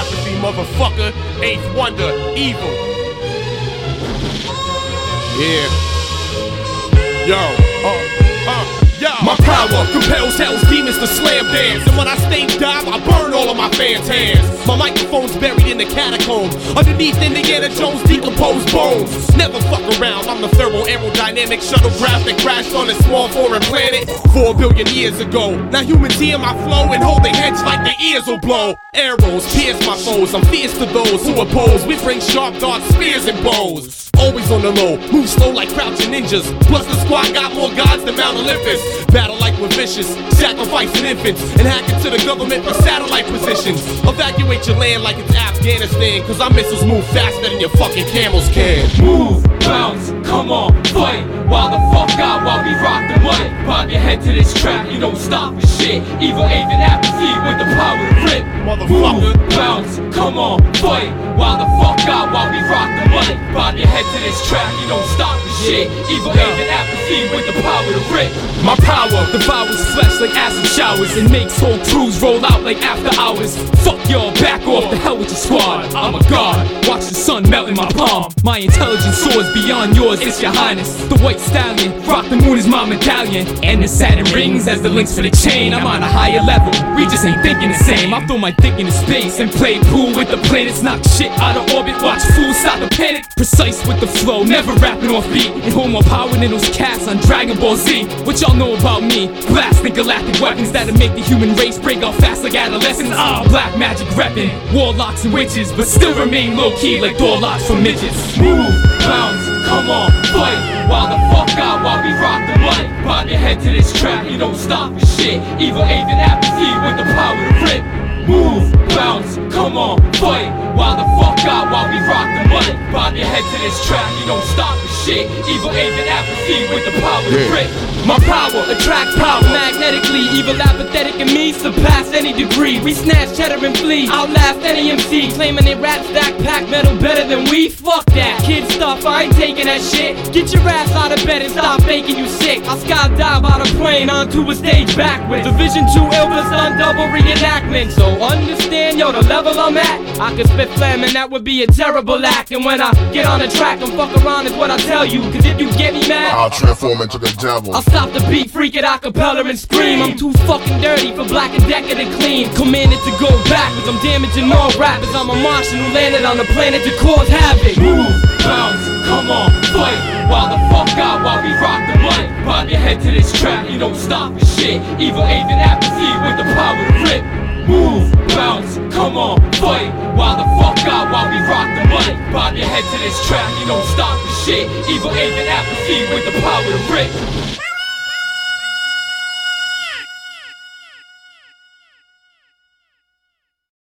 apathy, motherfucker. Eighth wonder, evil. Yeah. My power compels hell's demons to slam dance. And when I stage dive, I burn all of my fans' hands. My microphone's buried in the catacombs, underneath Indiana Jones' decomposed bones. Never fuck around, I'm the thorough aerodynamic shuttlecraft that crashed on a small foreign planet 4 billion years ago. Now humans hear my flow and hold their heads like their ears will blow. Arrows pierce my foes, I'm fierce to those who oppose. We bring sharp darts, spears and bows. Always on the low, move slow like crouching ninjas. Plus the squad got more gods than Mount Olympus. Battle like we're vicious, sacrificing infants and hack into the government for satellite positions. Evacuate your land like it's Afghanistan, cause our missiles move faster than your fucking camels can. Move, bounce, come on, fight. While the fuck out, while we rock the mic. Bob your head to this trap, you don't stop for shit. Evil aiming apathy with the power to rip. Motherfucker. Move, bounce, come on, fight. While the fuck out, while we rock the mic. Bob your head to this trap, you don't stop for shit. Evil aiming apathy with the power to rip. My power devours flesh like acid showers and makes whole crews roll out like after hours. Fuck y'all, back off, the hell with your squad. I'm a god, watch the sun melt in my palm. My intelligence soars beyond yours, it's your highness. The white stallion, rock the moon is my medallion. And the Saturn rings as the links for the chain. I'm on a higher level, we just ain't thinking the same. I throw my dick into space and play pool with the planets. Knock shit out of orbit, watch fools stop the panic. Precise with the flow, never rapping off beat. And hold more power than those cats on Dragon Ball Z. What y'all know about me? Blasting galactic weapons that'll make the human race break out fast like adolescents. Black magic reppin', warlocks and witches, but still remain low-key like door locks for midgets. Move, bounce, come on, fight. While the fuck out, while we rock the mic. Bob your head to this trap, you don't stop for shit. Evil aiming apathy with the power to rip. Move, bounce, come on, fight. While the fuck out, while we rock the mic. Bob your head to this trap, you don't stop for shit. Evil aiming apathy with the power to rip. My power attracts power magnetically. Evil, apathetic, and me surpass any degree. We snatch cheddar and flee, outlast any MC. Claiming they rap stack pack metal better than we. Fuck that kid stuff, I ain't taking that shit. Get your ass out of bed and stop faking you sick. I'll skydive out a plane onto a stage backwards. Division 2 Elvis on double reenactment. So understand, yo, the level I'm at. I could spit phlegm and that would be a terrible act. And when I get on the track and fuck around is what I tell you. Cause if you get me mad, I'll transform into the devil. I'll stop the beat, freak it, acapella and scream. I'm too fucking dirty for Black and Decadent clean. Commanded to go backwards, I'm damaging all rappers. I'm a Martian who landed on the planet to cause havoc. Move, bounce, come on, fight. While the fuck out, while we rock the mic. Bob your head to this trap, you don't stop for shit. Evil aiming apathy with the power to rip. Move, bounce, come on, fight. While the fuck out, while we rock the mic. Bob your head to this trap, you don't stop for shit. Evil aiming apathy with the power to rip.